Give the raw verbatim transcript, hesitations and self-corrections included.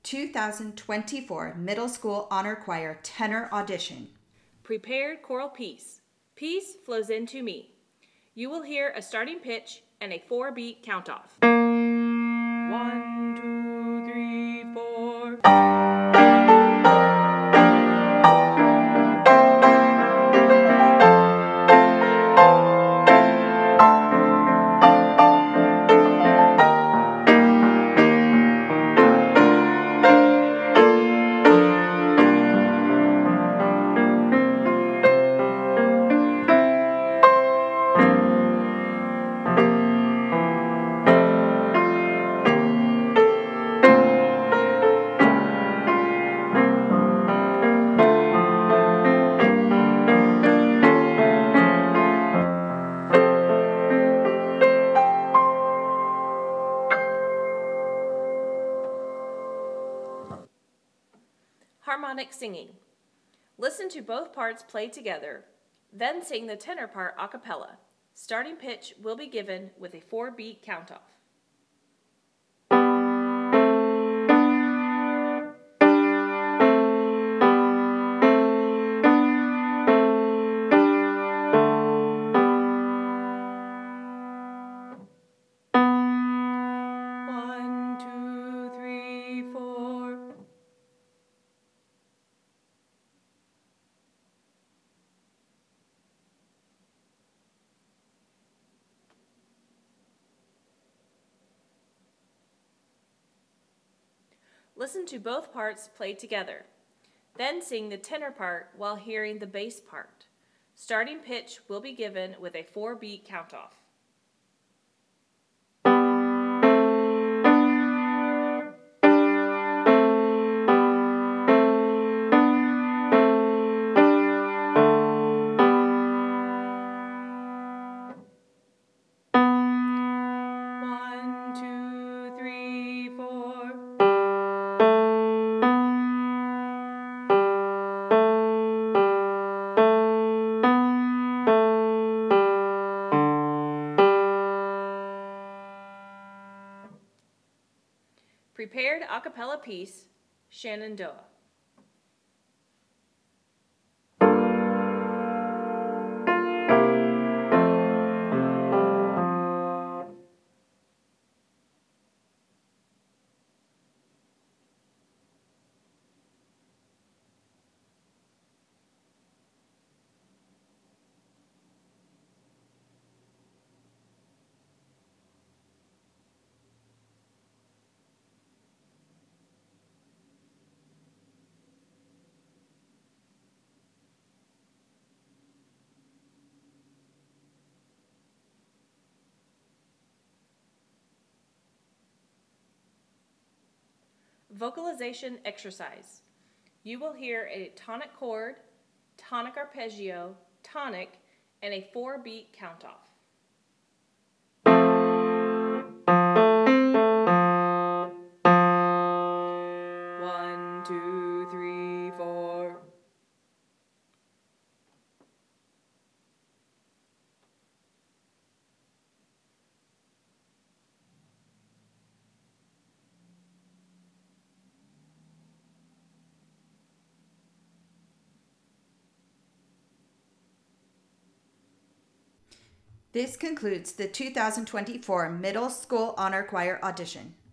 two thousand twenty-four Middle School Honor Choir Tenor Audition. Prepared choral piece. Piece flows into me. You will hear a starting pitch and a four-beat count-off. One, two, three, four. Harmonic singing. Listen to both parts play together, then sing the tenor part a cappella. Starting pitch will be given with a four-beat count-off. One, two, three, four. Listen to both parts play together. Then sing the tenor part while hearing the bass part. Starting pitch will be given with a four-beat count-off. One, two, three, four. Prepared a cappella piece, Shenandoah. Vocalization exercise. You will hear a tonic chord, tonic arpeggio, tonic, and a four-beat count-off. One, two, three, four. This concludes the two thousand twenty-four Middle School Honor Choir Audition.